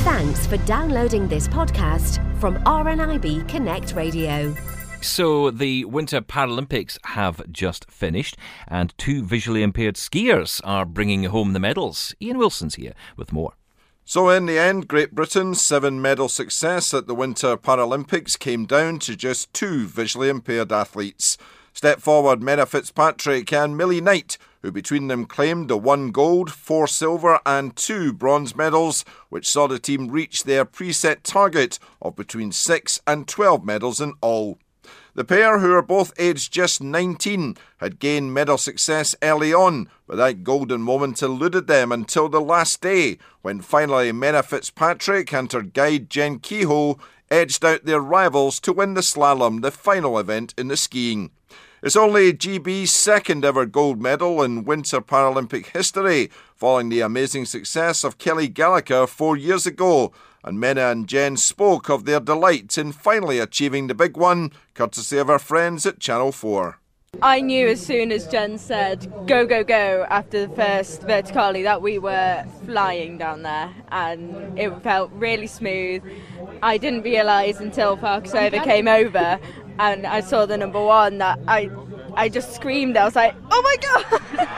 Thanks for downloading this podcast from RNIB Connect Radio. So the Winter Paralympics have just finished and two visually impaired skiers are bringing home the medals. Ian Wilson's here with more. So in the end, Great Britain's 7-medal success at the Winter Paralympics came down to just two visually impaired athletes. Step forward Menna Fitzpatrick and Millie Knight, who between them claimed the 1 gold, 4 silver and 2 bronze medals, which saw the team reach their preset target of between 6 and 12 medals in all. The pair, who are both aged just 19, had gained medal success early on, but that golden moment eluded them until the last day, when finally Menna Fitzpatrick and her guide Jen Kehoe edged out their rivals to win the slalom, the final event in the skiing. It's only GB's second ever gold medal in Winter Paralympic history, following the amazing success of Kelly Gallagher 4 years ago. And Menna and Jen spoke of their delight in finally achieving the big one, courtesy of our friends at Channel 4. I knew as soon as Jen said, go, go, go, after the first verticale, that we were flying down there, and it felt really smooth. I didn't realise until Farkasova came over and I saw the number one that I just screamed. I was like, oh my God!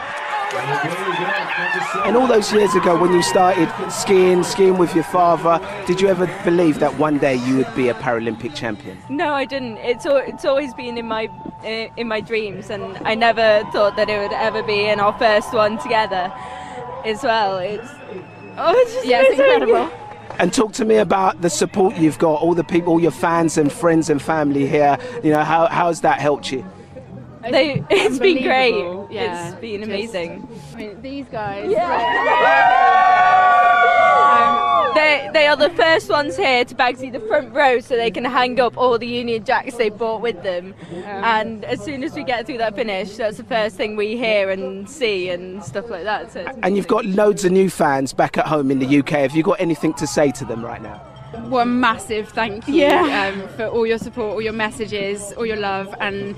And all those years ago when you started skiing with your father, did you ever believe that one day you would be a Paralympic champion? No, I didn't. It's always been in my dreams, and I never thought that it would ever be in our first one together as well. It's incredible. And talk to me about the support you've got, all the people, all your fans and friends and family here. You know, how's that helped you? It's been great. Yeah, it's been amazing. I mean, these guys. They are the first ones here to Bagsy the front row, so they can hang up all the Union Jacks they brought with them. And as soon as we get through that finish, that's the first thing we hear and see and stuff like that. So and you've got loads of new fans back at home in the UK. Have you got anything to say to them right now? Well, a massive thank you for all your support, all your messages, all your love, and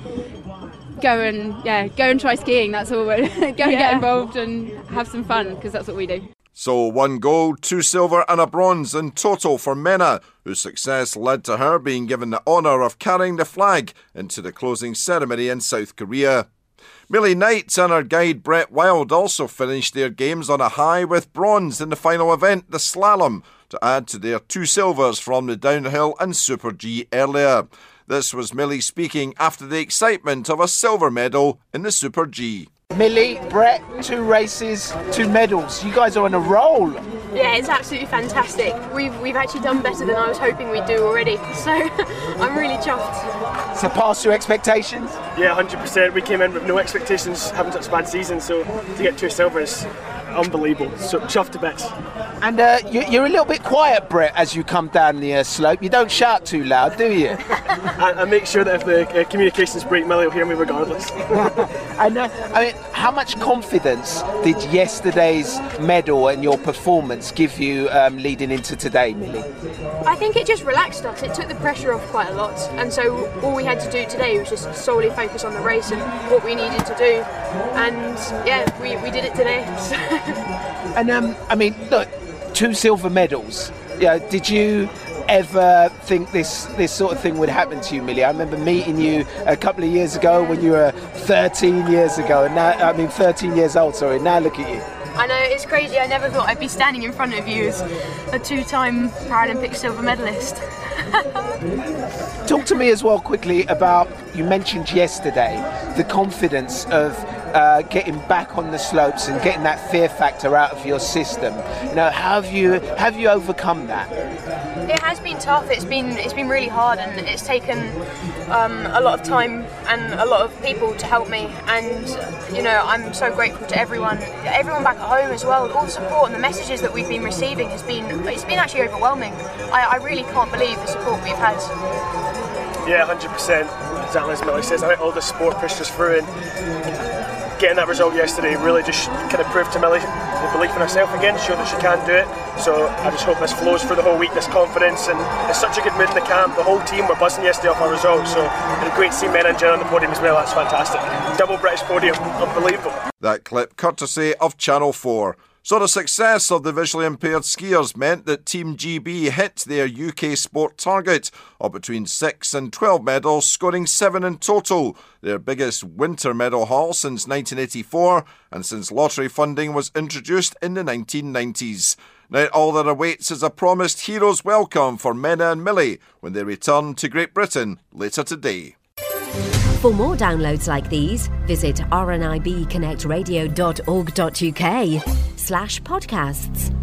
go and try skiing. That's all. Go and get involved and have some fun, because that's what we do. So 1 gold, 2 silver and a bronze in total for Menna, whose success led to her being given the honour of carrying the flag into the closing ceremony in South Korea. Millie Knight and her guide Brett Wild also finished their games on a high with bronze in the final event, the slalom, to add to their 2 silvers from the downhill and Super G earlier. This was Millie speaking after the excitement of a silver medal in the Super G. Millie, Brett, 2 races, 2 medals. You guys are on a roll. Yeah, it's absolutely fantastic. We've actually done better than I was hoping we'd do already, so I'm really chuffed. Surpassed your expectations? Yeah, 100%. We came in with no expectations, having such a bad season, so to get 2 silvers, unbelievable. So chuffed to bits. And you're a little bit quiet, Brett, as you come down the slope. You don't shout too loud, do you? I make sure that if the communications break, Millie will hear me regardless. And I mean, how much confidence did yesterday's medal and your performance give you leading into today, Millie? I think it just relaxed us. It took the pressure off quite a lot, and so all we had to do today was just solely focus on the race and what we needed to do. And yeah, we did it today. And I mean, look, 2 silver medals. Yeah, did you ever think this sort of thing would happen to you, Millie? I remember meeting you a couple of years ago when you were 13 years ago, and now 13 years old. Sorry. Now look at you. I know, it's crazy. I never thought I'd be standing in front of you as a 2-time Paralympic silver medalist. Talk to me as well quickly about, you mentioned yesterday, the confidence of getting back on the slopes and getting that fear factor out of your system. You know, how have you overcome that? It has been tough. It's been really hard, and it's taken a lot of time and a lot of people to help me. And you know, I'm so grateful to everyone back at home as well. All the support and the messages that we've been receiving it's been actually overwhelming. I really can't believe the support we've had. Yeah, 100%. Exactly as Millie says. I think all the support pushed us through, and getting that result yesterday really just kind of proved to Millie the belief in herself again, showed that she can do it. So I just hope this flows through the whole week, this confidence, and it's such a good mood in the camp. The whole team were buzzing yesterday off our results, so it's great to see Menna and Jen on the podium as well. That's fantastic. Double British podium, unbelievable. That clip courtesy of Channel 4. So the success of the visually impaired skiers meant that Team GB hit their UK sport target of between 6 and 12 medals, scoring 7 in total, their biggest winter medal haul since 1984 and since lottery funding was introduced in the 1990s. Now all that awaits is a promised hero's welcome for Menna and Millie when they return to Great Britain later today. For more downloads like these, visit rnibconnectradio.org.uk/podcasts.